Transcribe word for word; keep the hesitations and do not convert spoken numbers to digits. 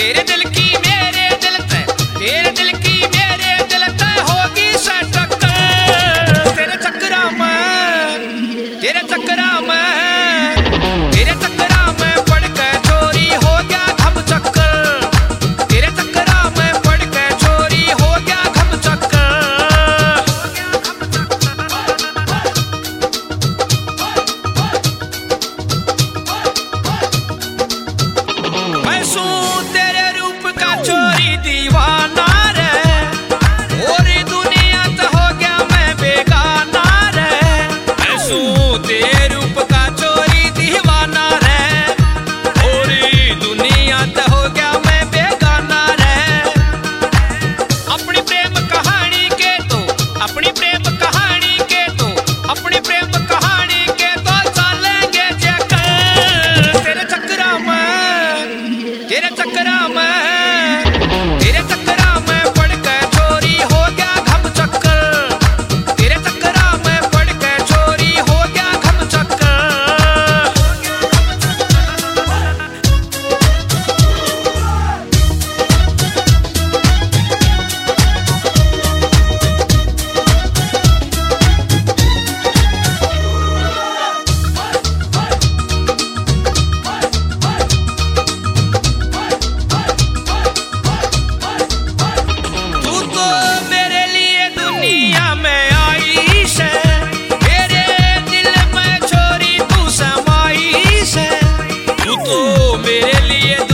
तेरे दिल की मेरे दिल तय, तेरे दिल की मेरे दिल तय होगी से टक्कर। तेरे चक्करा में, तेरे चक्करा में, तेरे चक्करा में पड़ के चोरी हो गया घम चक्कर। तेरे चक्करा में पड़ के चोरी हो गया घम चक्कर। मैं सूं तेरे रूप का चोरी दीवाना रे, और दुनिया तो हो गया मैं बेगाना रे। मैं सूं तेरे रूप का चोरी दीवाना रे, और दुनिया तो हो गया मैं बेगाना रे। अपनी प्रेम कहानी के तो, अपनी प्रेम कहानी के तो, अपनी प्रेम कहानी के तो चलेंगे चक्कर। तेरे चक्करा में, तेरे चक्करा में, तेरे चक्करा में पड़ के चोरी हो गया घम चक्कर। तेरे चक्करा में पड़ के चोरी हो गया घम चक्कर। तू तो मेरे लिए दुनिया में आई से, मेरे दिल में छोरी तू समाई से। तू तो मेरे लिए